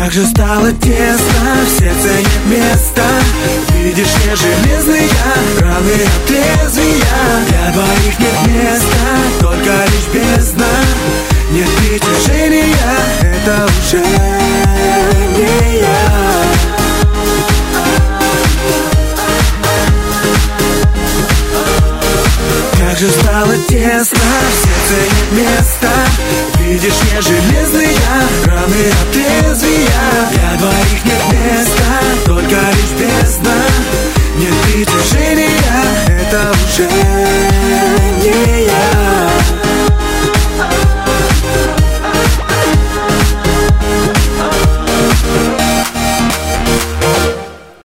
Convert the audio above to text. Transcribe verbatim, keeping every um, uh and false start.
Как же стало тесно, в сердце нет места. Видишь, не железные раны от лезвия. Для двоих нет места, только лишь бездна. Нет притяжения, это уже не я. Как же стало тесно, в сердце нет места. Видишь, не железные раны от лезвия. Для двоих нет места, только лишь бездна. Нет притяжения, это уже